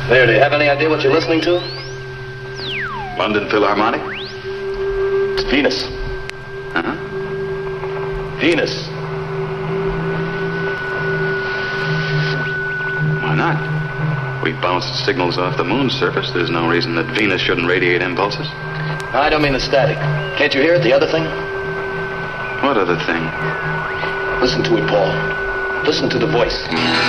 There, do you have any idea what you're listening to? London Philharmonic? It's Venus. Huh? Venus. Why not? We bounce signals off the moon's surface. There's no reason that Venus shouldn't radiate impulses. I don't mean the static. Can't you hear it, the other thing? What other thing? Listen to it, Paul. Listen to the voice.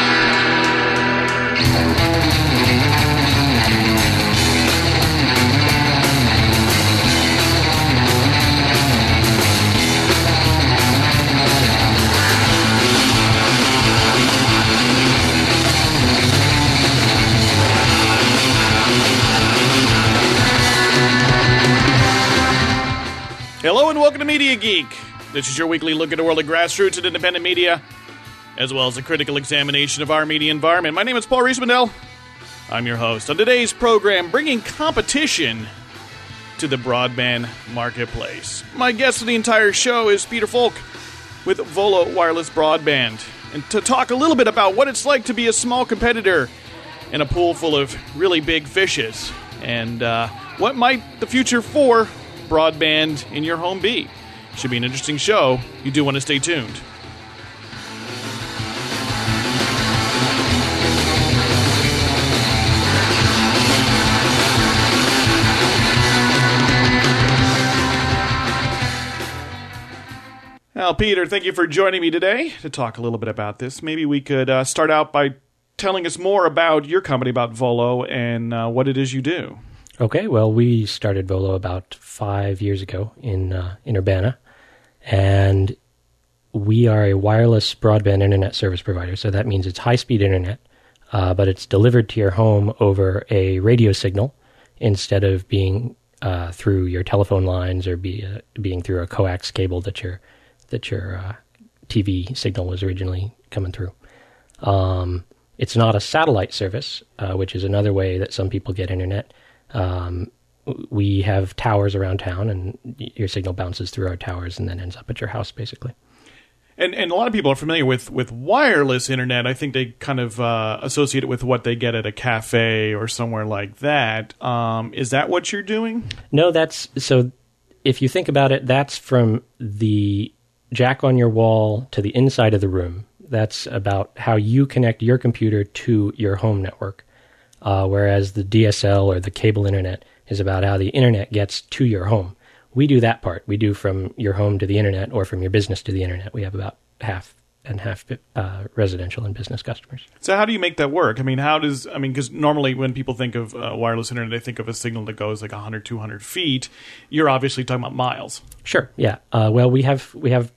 Hello and welcome to Media Geek. This is your weekly look at the world of grassroots and independent media, as well as a critical examination of our media environment. My name is Paul Riesmandel. I'm your host. On today's program, bringing competition to the broadband marketplace. My guest for the entire show is Peter Falk with Volo Wireless Broadband, and to talk a little bit about what it's like to be a small competitor in a pool full of really big fishes, and what might the future for broadband in your home be. Should be an interesting show. You do want to stay tuned. Now, Peter, thank you for joining me today to talk a little bit about this. Maybe we could start out by telling us more about your company, about Volo, and what it is you do. Okay, well, we started Volo about 5 years ago in Urbana, and we are a wireless broadband internet service provider. So that means it's high-speed internet, but it's delivered to your home over a radio signal instead of being through your telephone lines or being through a coax cable that your TV signal was originally coming through. It's not a satellite service, which is another way that some people get internet. We have towers around town, and your signal bounces through our towers and then ends up at your house, basically. And a lot of people are familiar with wireless internet. I think they kind of associate it with what they get at a cafe or somewhere like that. Is that what you're doing? No, so if you think about it, that's from the jack on your wall to the inside of the room. That's about how you connect your computer to your home network. Whereas the DSL or the cable internet is about how the internet gets to your home. We do that part. We do from your home to the internet or from your business to the internet. We have about half and half residential and business customers. So how do you make that work? Because normally when people think of wireless internet, they think of a signal that goes like 100, 200 feet. You're obviously talking about miles. Sure, yeah. Well, we have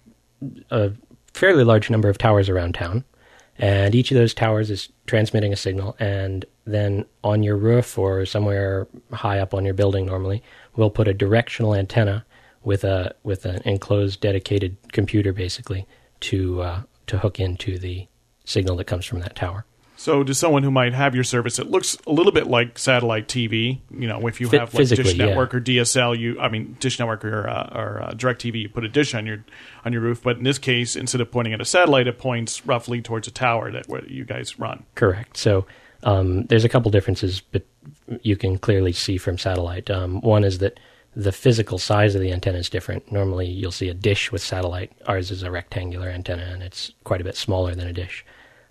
a fairly large number of towers around town. And each of those towers is transmitting a signal, and then on your roof or somewhere high up on your building normally, we'll put a directional antenna with an enclosed dedicated computer basically to hook into the signal that comes from that tower. So to someone who might have your service, it looks a little bit like satellite TV. You know, if you have like Dish Network or DSL, Dish Network or DirecTV, you put a dish on your roof. But in this case, instead of pointing at a satellite, it points roughly towards a tower where you guys run. Correct. So there's a couple differences, but you can clearly see from satellite. One is that the physical size of the antenna is different. Normally, you'll see a dish with satellite. Ours is a rectangular antenna, and it's quite a bit smaller than a dish.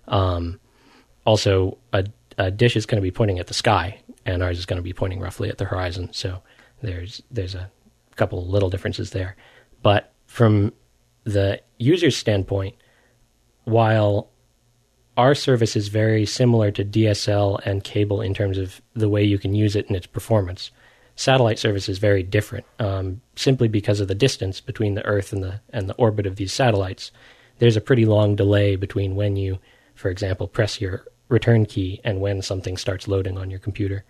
Also, a dish is going to be pointing at the sky, and ours is going to be pointing roughly at the horizon. So there's a couple little differences there. But from the user's standpoint, while our service is very similar to DSL and cable in terms of the way you can use it and its performance, satellite service is very different, simply because of the distance between the Earth and the orbit of these satellites. There's a pretty long delay between when you, for example, press your return key and when something starts loading on your computer.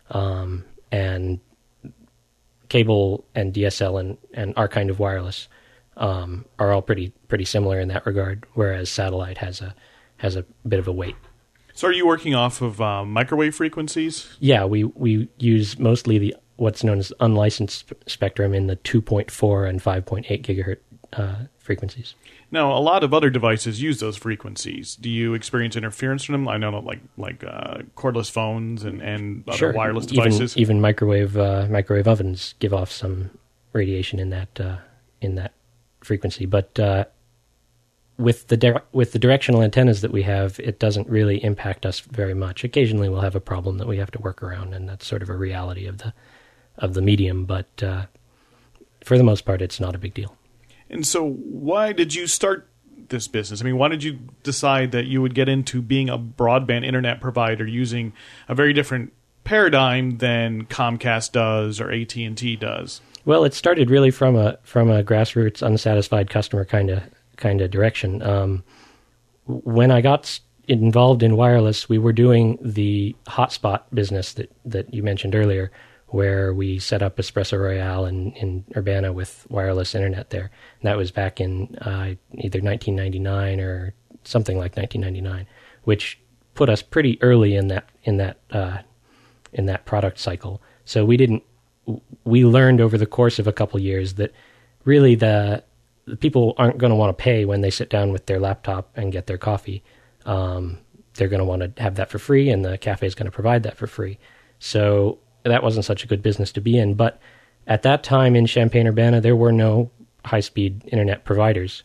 And cable and DSL and our kind of wireless are all pretty similar in that regard, whereas satellite has a bit of a wait. So are you working off of microwave frequencies? Yeah, we use mostly what's known as unlicensed spectrum in the 2.4 and 5.8 frequencies. Now, a lot of other devices use those frequencies. Do you experience interference from them? I know, like cordless phones and other Sure. wireless devices. Even microwave ovens give off some radiation in that frequency. But with the directional antennas that we have, it doesn't really impact us very much. Occasionally, we'll have a problem that we have to work around, and that's sort of a reality of the medium. But for the most part, it's not a big deal. And so why did you start this business? I mean, why did you decide that you would get into being a broadband internet provider using a very different paradigm than Comcast does or AT&T does? Well, it started really from a grassroots, unsatisfied customer kind of direction. When I got involved in wireless, we were doing the hotspot business that you mentioned earlier, where we set up Espresso Royale in Urbana with wireless internet there. And that was back in either 1999 or something like 1999, which put us pretty early in that product cycle. So we learned over the course of a couple years that really the people aren't going to want to pay when they sit down with their laptop and get their coffee. They're going to want to have that for free, and the cafe is going to provide that for free. So that wasn't such a good business to be in. But at that time in Champaign-Urbana, there were no high-speed internet providers.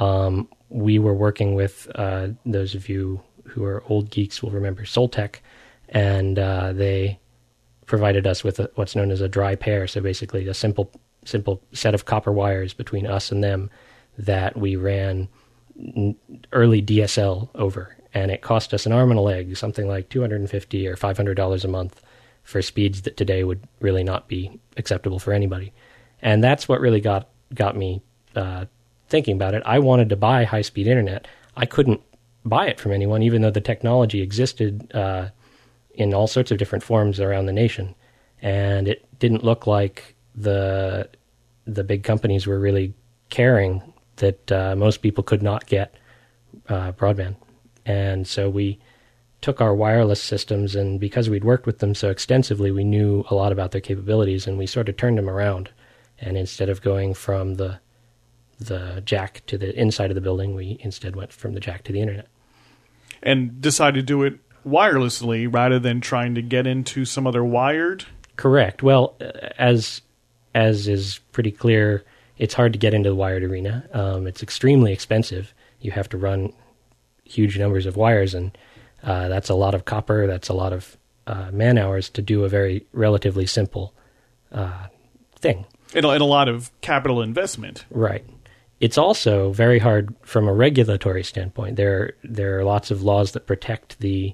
We were working with, those of you who are old geeks will remember Soltec, and they provided us with what's known as a dry pair, so basically a simple set of copper wires between us and them that we ran early DSL over. And it cost us an arm and a leg, something like $250 or $500 a month for speeds that today would really not be acceptable for anybody. And that's what really got me thinking about it. I wanted to buy high-speed internet. I couldn't buy it from anyone, even though the technology existed in all sorts of different forms around the nation. And it didn't look like the big companies were really caring that most people could not get broadband. And so we took our wireless systems, and because we'd worked with them so extensively, we knew a lot about their capabilities, and we sort of turned them around. And instead of going from the jack to the inside of the building, we instead went from the jack to the internet. And decided to do it wirelessly rather than trying to get into some other wired? Correct. Well, as is pretty clear, it's hard to get into the wired arena. It's extremely expensive. You have to run huge numbers of wires, and that's a lot of copper. That's a lot of man hours to do a very relatively simple thing. And a lot of capital investment. Right. It's also very hard from a regulatory standpoint. There are lots of laws that protect the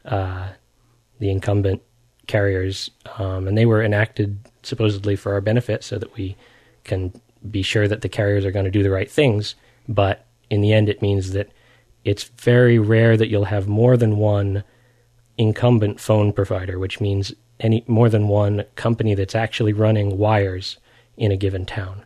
incumbent carriers, and they were enacted supposedly for our benefit so that we can be sure that the carriers are going to do the right things. But in the end, it means that it's very rare that you'll have more than one incumbent phone provider, which means more than one company that's actually running wires in a given town.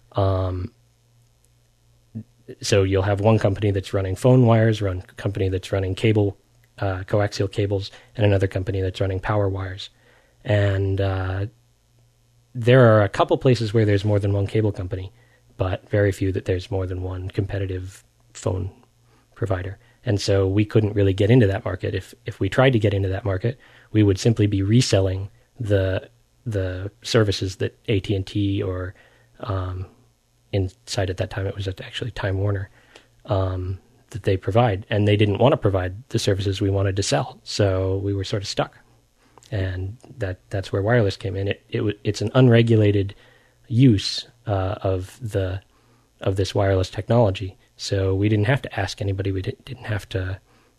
So you'll have one company that's running phone wires, one company that's running cable, coaxial cables, and another company that's running power wires. And there are a couple places where there's more than one cable company, but very few that there's more than one competitive phone provider. And so we couldn't really get into that market. If we tried to get into that market, we would simply be reselling the services that AT&T or inside at that time it was actually Time Warner that they provide, and they didn't want to provide the services we wanted to sell, so we were sort of stuck. And that's where wireless came in. It's an unregulated use of this wireless technology. So we didn't have to ask anybody. We didn't have to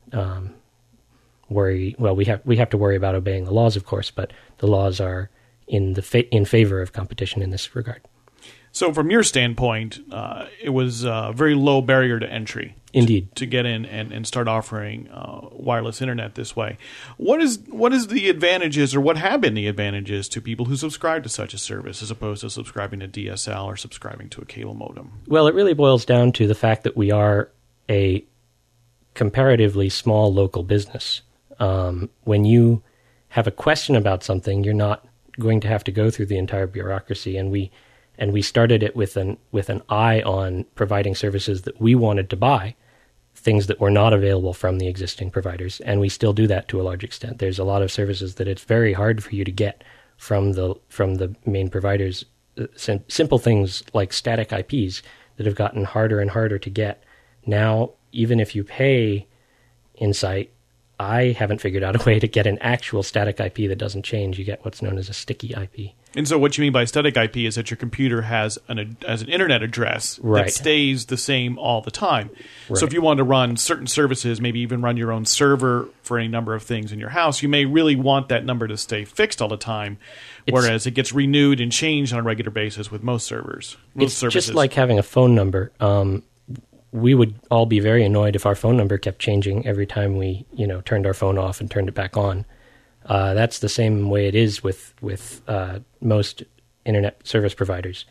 worry. Well, we have to worry about obeying the laws, of course, but the laws are in favor of competition in this regard. So from your standpoint, it was a very low barrier to entry. Indeed. To get in and start offering wireless internet this way. What is the advantages, or what have been the advantages to people who subscribe to such a service as opposed to subscribing to DSL or subscribing to a cable modem? Well, it really boils down to the fact that we are a comparatively small local business. When you have a question about something, you're not going to have to go through the entire bureaucracy, and And we started it with an eye on providing services that we wanted to buy, things that were not available from the existing providers, and we still do that to a large extent. There's a lot of services that it's very hard for you to get from the main providers. Simple things like static IPs that have gotten harder and harder to get. Now, even if you pay Insight, I haven't figured out a way to get an actual static IP that doesn't change. You get what's known as a sticky IP. And so what you mean by static IP is that your computer has an internet address that stays the same all the time. Right. So if you want to run certain services, maybe even run your own server for any number of things in your house, you may really want that number to stay fixed all the time, whereas it gets renewed and changed on a regular basis with most servers. It's just like having a phone number. We would all be very annoyed if our phone number kept changing every time we, turned our phone off and turned it back on. That's the same way it is with most internet service providers.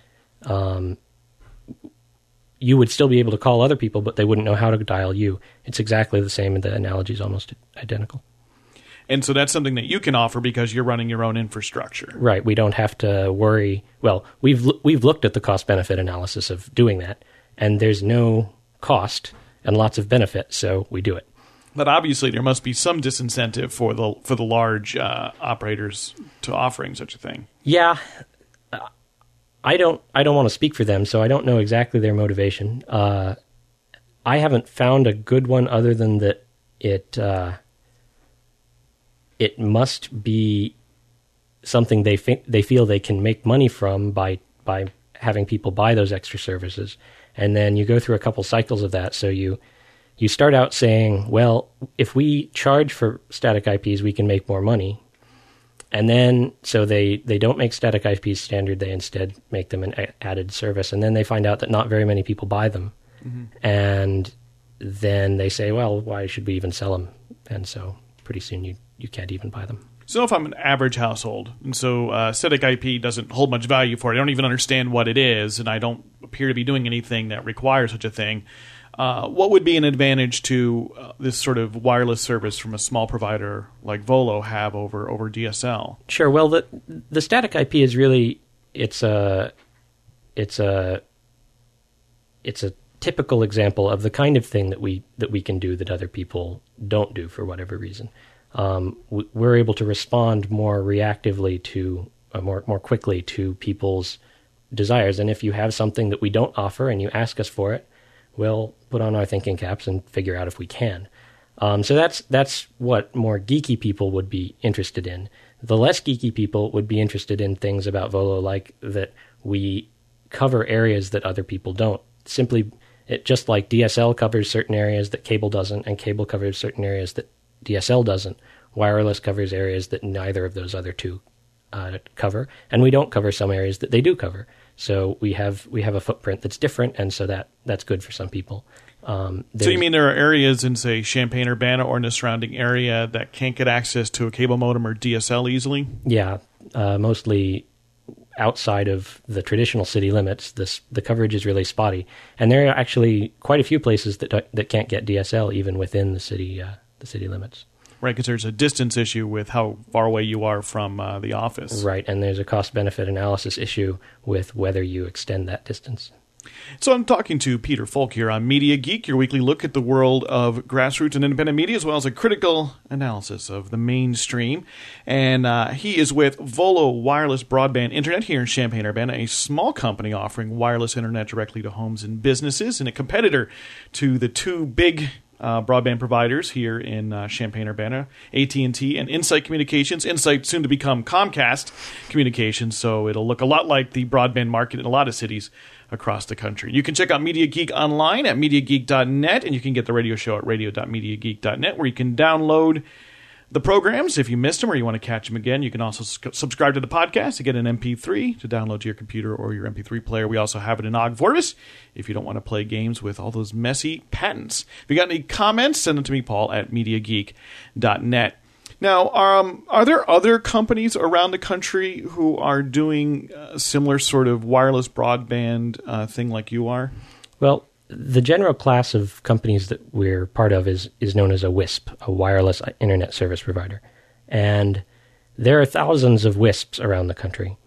You would still be able to call other people, but they wouldn't know how to dial you. It's exactly the same, and the analogy is almost identical. And so that's something that you can offer because you're running your own infrastructure. Right. We don't have to worry. Well, we've looked at the cost-benefit analysis of doing that, and there's no cost and lots of benefit, so we do it. But obviously, there must be some disincentive for the large operators to offering such a thing. Yeah, I don't want to speak for them, so I don't know exactly their motivation. I haven't found a good one other than that it must be something they feel they can make money from by having people buy those extra services, and then you go through a couple cycles of that. So you start out saying, well, if we charge for static IPs, we can make more money. And then, so they don't make static IPs standard, they instead make them an added service. And then they find out that not very many people buy them. Mm-hmm. And then they say, well, why should we even sell them? And so pretty soon you can't even buy them. So if I'm an average household, and so static IP doesn't hold much value for it, I don't even understand what it is, and I don't appear to be doing anything that requires such a thing, what would be an advantage to this sort of wireless service from a small provider like Volo have over DSL? Sure. Well, the static IP is really it's a typical example of the kind of thing that we can do that other people don't do for whatever reason. We're able to respond more reactively to more quickly to people's desires, and if you have something that we don't offer and you ask us for it, we'll put on our thinking caps and figure out if we can. So that's what more geeky people would be interested in. The less geeky people would be interested in things about Volo like that we cover areas that other people don't. Just like DSL covers certain areas that cable doesn't, and cable covers certain areas that DSL doesn't. Wireless covers areas that neither of those other two cover, and we don't cover some areas that they do cover. So we have a footprint that's different, and so that's good for some people. So you mean there are areas in, say, Champaign-Urbana or in the surrounding area that can't get access to a cable modem or DSL easily? Yeah, mostly outside of the traditional city limits. The coverage is really spotty, and there are actually quite a few places that can't get DSL even within the city limits. Right, because there's a distance issue with how far away you are from the office. Right, and there's a cost-benefit analysis issue with whether you extend that distance. So I'm talking to Peter Folk here on Media Geek, your weekly look at the world of grassroots and independent media, as well as a critical analysis of the mainstream. And he is with Volo Wireless Broadband Internet here in Champaign-Urbana, a small company offering wireless internet directly to homes and businesses, and a competitor to the two big broadband providers here in Champaign-Urbana, AT&T and Insight Communications. Insight soon to become Comcast Communications, so it'll look a lot like the broadband market in a lot of cities across the country. You can check out Media Geek online at MediaGeek.net, and you can get the radio show at radio.MediaGeek.net, where you can download the programs if you missed them or you want to catch them again. You can also subscribe to the podcast to get an MP3 to download to your computer or your MP3 player. We also have it in Ogg Vorbis if you don't want to play games with all those messy patents. If you got any comments, send them to me, Paul, at MediaGeek.net. Now, are there other companies around the country who are doing a similar sort of wireless broadband thing like you are? Well, the general class of companies that we're part of is known as a WISP, a wireless internet service provider. And there are thousands of WISPs around the country.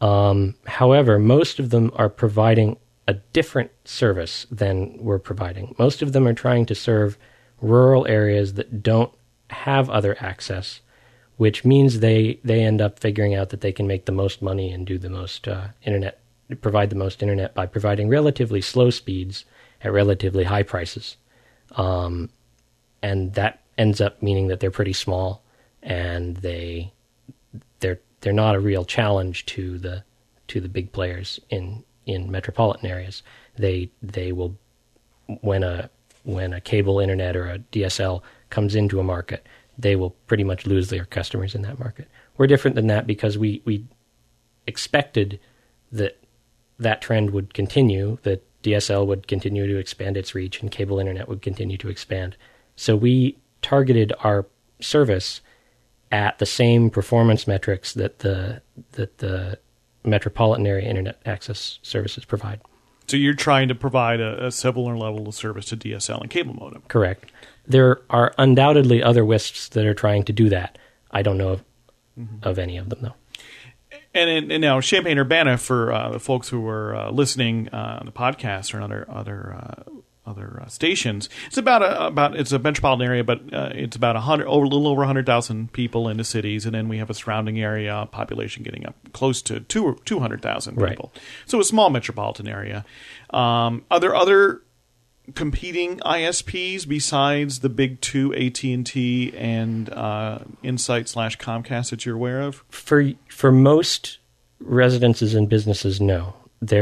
However, most of them are providing a different service than we're providing. Most of them are trying to serve rural areas that don't have other access, which means they end up figuring out that they can make the most money and do the most provide the most internet by providing relatively slow speeds at relatively high prices. And that ends up meaning that they're pretty small, and they're not a real challenge to the big players in metropolitan areas. They will, when a cable internet or a DSL comes into a market, they will pretty much lose their customers in that market. We're different than that because we expected that trend would continue, that DSL would continue to expand its reach and cable internet would continue to expand. So we targeted our service at the same performance metrics that the metropolitan area internet access services provide. So you're trying to provide a similar level of service to DSL and cable modem. Correct. There are undoubtedly other WISPs that are trying to do that. I don't know of any of them, though. And now Champaign-Urbana, for the folks who are listening on the podcast or on other stations, it's it's a metropolitan area, but it's about a little over 100,000 people in the cities, and then we have a surrounding area population getting up close to 200,000 people. Right. So a small metropolitan area. Are there other competing ISPs besides the big two, AT&T and Insight/Comcast, that you're aware of? For most residences and businesses, no.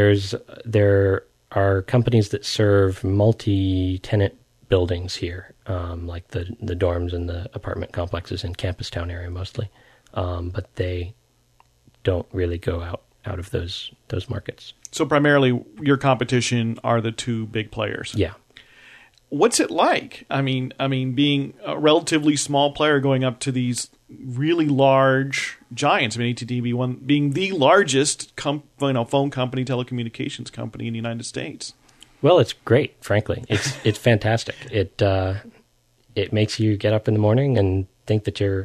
There are companies that serve multi-tenant buildings here, like the dorms and the apartment complexes in Campus Town area mostly, but they don't really go out of those markets. So primarily your competition are the two big players. Yeah. What's it like? I mean, being a relatively small player going up to these really large giants. I mean, AT&T being the largest phone company, telecommunications company in the United States. Well, it's great. Frankly, it's fantastic. It makes you get up in the morning and think that you're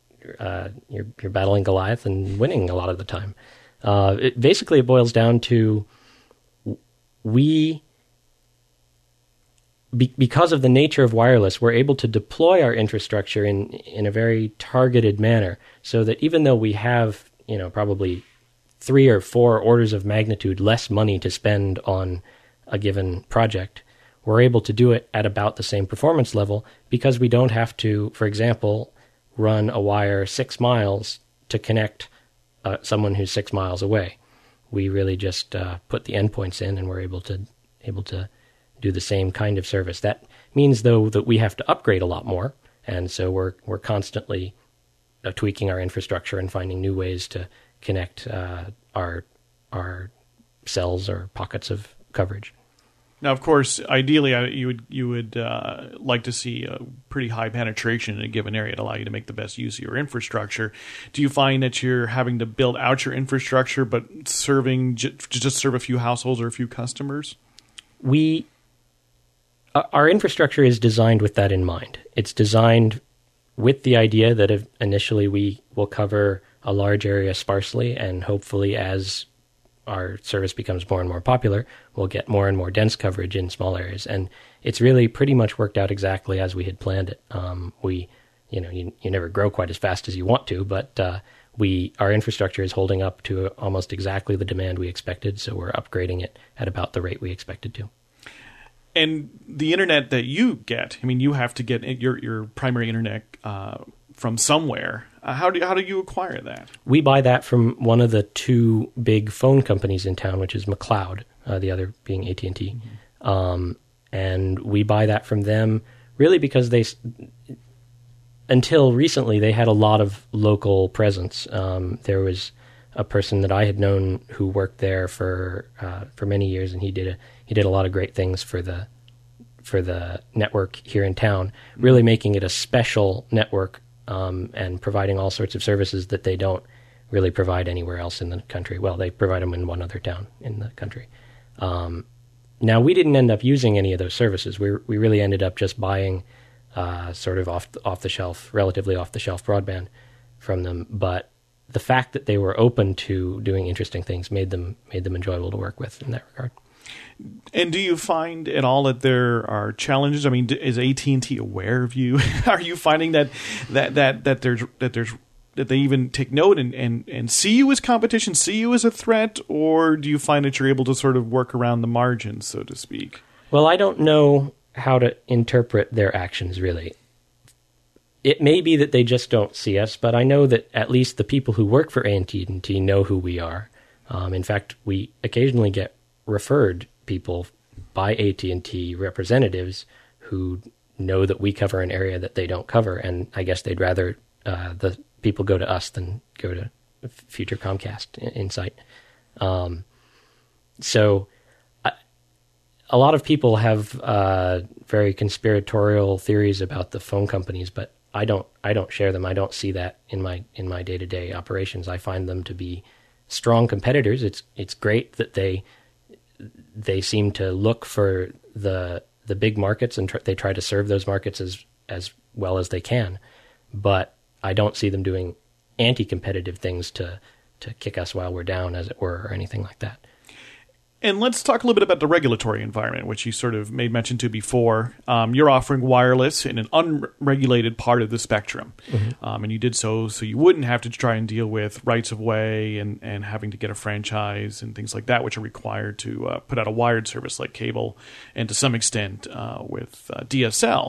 battling Goliath and winning a lot of the time. Basically, it boils down to because of the nature of wireless, we're able to deploy our infrastructure in a very targeted manner, so that even though we have, probably 3 or 4 orders of magnitude less money to spend on a given project, we're able to do it at about the same performance level because we don't have to, for example, run a wire 6 miles to connect someone who's 6 miles away. We really just put the endpoints in, and we're able to do the same kind of service. That means, though, that we have to upgrade a lot more, and so we're constantly tweaking our infrastructure and finding new ways to connect our cells or pockets of coverage. Now, of course, ideally, you would like to see a pretty high penetration in a given area to allow you to make the best use of your infrastructure. Do you find that you're having to build out your infrastructure, but just serve a few households or a few customers? Our infrastructure is designed with that in mind. It's designed with the idea that initially we will cover a large area sparsely, and hopefully as our service becomes more and more popular, we'll get more and more dense coverage in small areas. And it's really pretty much worked out exactly as we had planned it. You never grow quite as fast as you want to, but our infrastructure is holding up to almost exactly the demand we expected, so we're upgrading it at about the rate we expected to. And the internet that you get, you have to get your primary internet from somewhere. How do you acquire that? We buy that from one of the 2 big phone companies in town, which is McLeod, the other being AT&T. Mm-hmm. And we buy that from them really because until recently, they had a lot of local presence. There was a person that I had known who worked there for many years, and he did a lot of great things for the network here in town, really making it a special network and providing all sorts of services that they don't really provide anywhere else in the country. Well, they provide them in one other town in the country. Now, we didn't end up using any of those services. We really ended up just buying sort of off the shelf, relatively off the shelf broadband from them. But the fact that they were open to doing interesting things made them enjoyable to work with in that regard. And do you find at all that there are challenges? I mean, is AT&T aware of you? Are you finding that they even take note and see you as competition, see you as a threat, or do you find that you're able to sort of work around the margins, so to speak? Well, I don't know how to interpret their actions, really. It may be that they just don't see us, but I know that at least the people who work for AT&T know who we are. In fact, we occasionally get referred people by AT&T representatives who know that we cover an area that they don't cover, and I guess they'd rather the people go to us than go to future Comcast Insight. So a lot of people have very conspiratorial theories about the phone companies, but I don't share them. I don't see that in my day-to-day operations. I find them to be strong competitors. It's great that they seem to look for the big markets and they try to serve those markets as well as they can. But I don't see them doing anti-competitive things to kick us while we're down, as it were, or anything like that. And let's talk a little bit about the regulatory environment, which you sort of made mention to before. You're offering wireless in an unregulated part of the spectrum. Mm-hmm. And you did so you wouldn't have to try and deal with rights of way and having to get a franchise and things like that, which are required to put out a wired service like cable and to some extent with DSL.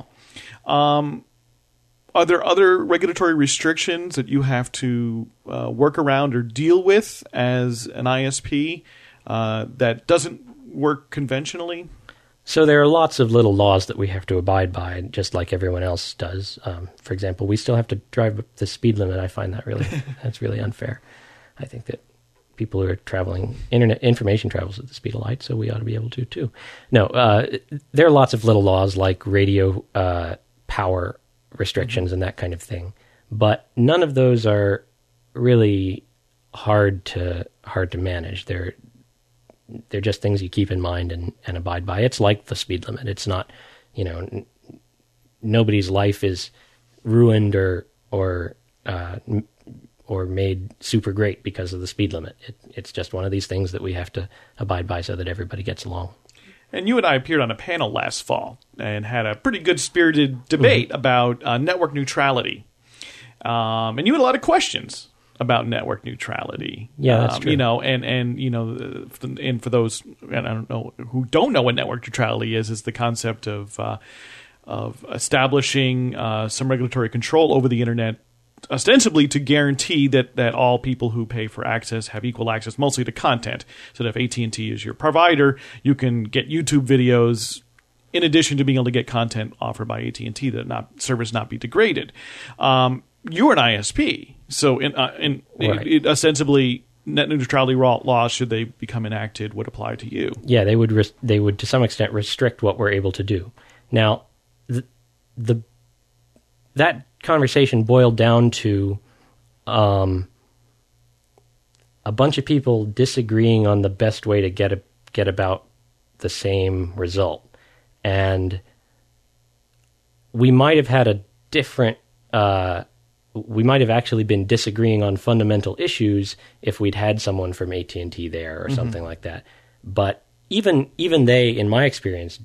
Are there other regulatory restrictions that you have to work around or deal with as an ISP that doesn't work conventionally? So there are lots of little laws that we have to abide by, just like everyone else does. For example, we still have to drive the speed limit. I find that that's really unfair. I think that people who are traveling, internet information travels at the speed of light, so we ought to be able to too. No, there are lots of little laws like radio power restrictions and that kind of thing, but none of those are really hard to manage. They're just things you keep in mind and abide by. It's like the speed limit. It's not, nobody's life is ruined or made super great because of the speed limit. It's just one of these things that we have to abide by so that everybody gets along. And you and I appeared on a panel last fall and had a pretty good spirited debate about network neutrality. And you had a lot of questions about network neutrality. Yeah, that's true. And for those, and I don't know, who don't know what network neutrality is the concept of establishing some regulatory control over the internet, ostensibly to guarantee that all people who pay for access have equal access, mostly to content. So that if AT&T is your provider, you can get YouTube videos in addition to being able to get content offered by AT&T that service not be degraded. You're an ISP, so it ostensibly net neutrality laws, should they become enacted, would apply to you. Yeah, they would to some extent restrict what we're able to do. Now, that conversation boiled down to a bunch of people disagreeing on the best way to get about the same result, and we might have had a different. We might have actually been disagreeing on fundamental issues if we'd had someone from AT&T there or something like that. But even they, in my experience,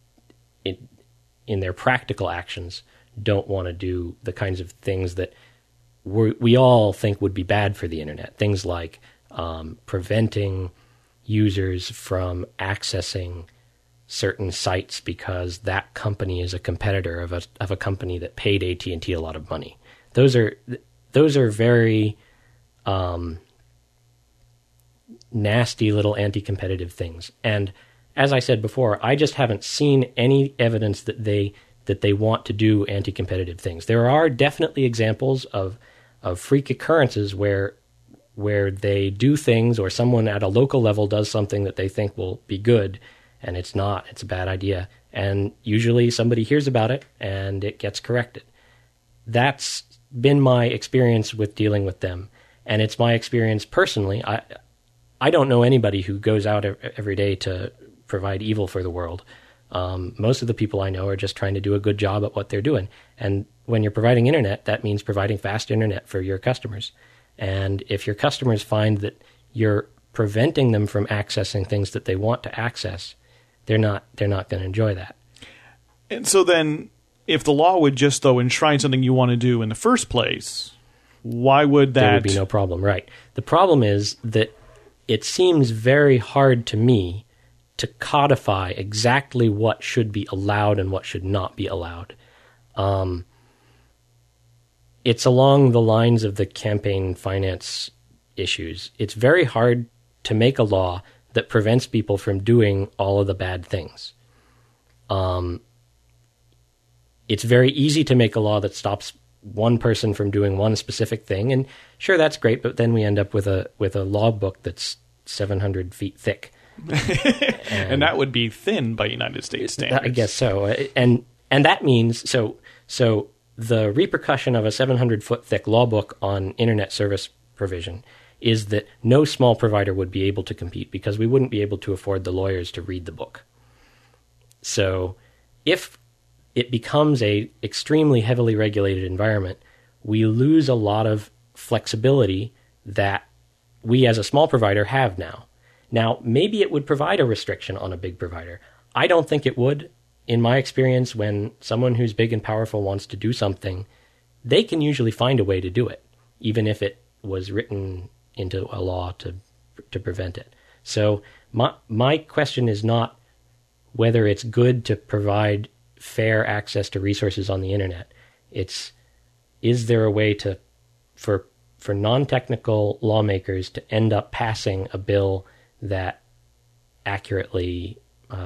in their practical actions, don't want to do the kinds of things that we all think would be bad for the internet. Things like preventing users from accessing certain sites because that company is a competitor of a company that paid AT&T a lot of money. Those are very nasty little anti-competitive things. And as I said before, I just haven't seen any evidence that they want to do anti-competitive things. There are definitely examples of freak occurrences where they do things, or someone at a local level does something that they think will be good, and it's not. It's a bad idea. And usually somebody hears about it and it gets corrected. That's been my experience with dealing with them. And it's my experience personally. I don't know anybody who goes out every day to provide evil for the world. Most of the people I know are just trying to do a good job at what they're doing. And when you're providing internet, that means providing fast internet for your customers. And if your customers find that you're preventing them from accessing things that they want to access, they're not going to enjoy that. And so then, if the law would just, though, enshrine something you want to do in the first place, why would that... There would be no problem, right. The problem is that it seems very hard to me to codify exactly what should be allowed and what should not be allowed. It's along the lines of the campaign finance issues. It's very hard to make a law that prevents people from doing all of the bad things. It's very easy to make a law that stops one person from doing one specific thing, and sure, that's great, but then we end up with a law book that's 700 feet thick. And that would be thin by United States standards. I guess so. And that means, so the repercussion of a 700-foot thick law book on internet service provision is that no small provider would be able to compete because we wouldn't be able to afford the lawyers to read the book. So if it becomes a extremely heavily regulated environment, we lose a lot of flexibility that we as a small provider have now. Now, maybe it would provide a restriction on a big provider. I don't think it would. In my experience, when someone who's big and powerful wants to do something, they can usually find a way to do it, even if it was written into a law to prevent it. So my question is not whether it's good to provide fair access to resources on the internet. It's, is there a way for non-technical lawmakers to end up passing a bill that accurately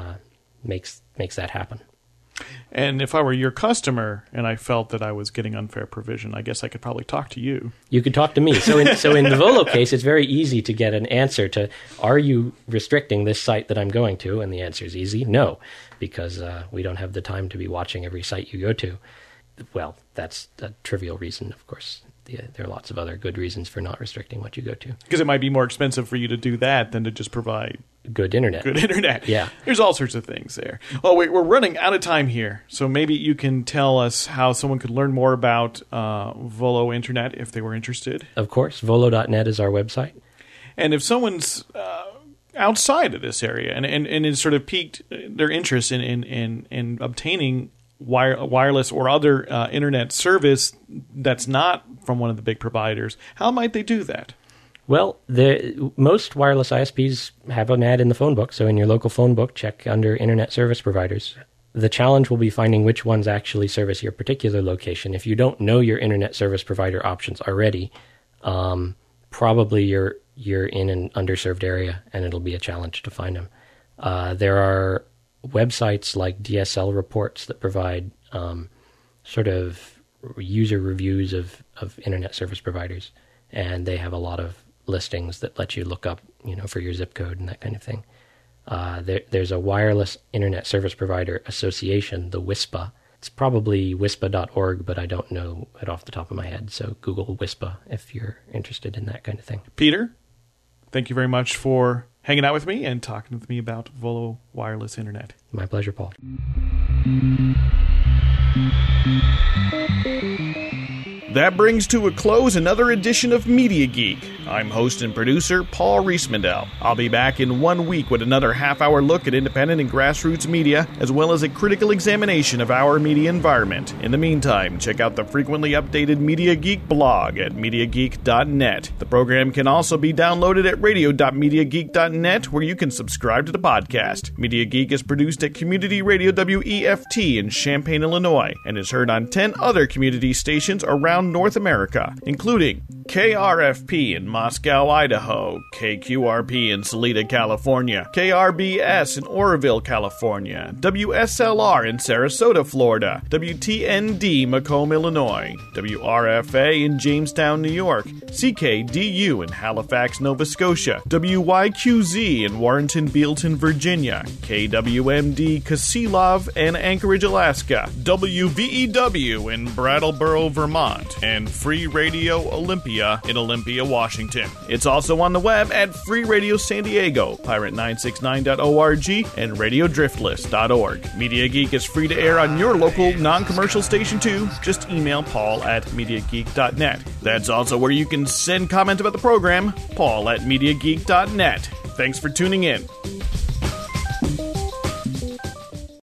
makes that happen? And if I were your customer and I felt that I was getting unfair provision, I guess I could probably talk to you. You could talk to me. So in the Volo case, it's very easy to get an answer to, are you restricting this site that I'm going to? And the answer is easy, no, because we don't have the time to be watching every site you go to. Well, that's a trivial reason, of course. There are lots of other good reasons for not restricting what you go to. Because it might be more expensive for you to do that than to just provide good internet. Good internet. Yeah. There's all sorts of things there. Oh, wait, we're running out of time here. So maybe you can tell us how someone could learn more about Volo Internet if they were interested. Of course. Volo.net is our website. And if someone's outside of this area and is sort of piqued their interest in obtaining wireless or other internet service that's not from one of the big providers, how might they do that? Well, most wireless ISPs have an ad in the phone book, so in your local phone book, check under Internet Service Providers. The challenge will be finding which ones actually service your particular location. If you don't know your Internet Service Provider options already, probably you're in an underserved area, and it'll be a challenge to find them. There are websites like DSL Reports that provide sort of user reviews of internet service providers, and they have a lot of listings that let you look up, for your zip code and that kind of thing. There's a Wireless Internet Service Provider Association, the WISPA. It's probably WISPA.org, but I don't know it off the top of my head, so Google WISPA if you're interested in that kind of thing. Peter, thank you very much for hanging out with me and talking with me about Volo Wireless Internet. My pleasure, Paul. That brings to a close another edition of Media Geek. I'm host and producer Paul Riesmandel. I'll be back in 1 week with another half-hour look at independent and grassroots media, as well as a critical examination of our media environment. In the meantime, check out the frequently updated Media Geek blog at MediaGeek.net. The program can also be downloaded at radio.MediaGeek.net, where you can subscribe to the podcast. Media Geek is produced at Community Radio WEFT in Champaign, Illinois, and is heard on 10 other community stations around North America, including KRFP in Moscow, Idaho, KQRP in Salida, California, KRBS in Oroville, California, WSLR in Sarasota, Florida, WTND Macomb, Illinois, WRFA in Jamestown, New York, CKDU in Halifax, Nova Scotia, WYQZ in Warrenton, Bealton, Virginia, KWMD Kasilov and Anchorage, Alaska, WVEW in Brattleboro, Vermont, Institute and Free Radio Olympia in Olympia, Washington. It's also on the web at Free Radio San Diego, pirate969.org, and radiodriftless.org. Media Geek is free to air on your local non-commercial station too. Just email Paul at MediaGeek.net. That's also where you can send comment about the program, Paul at MediaGeek.net. Thanks for tuning in.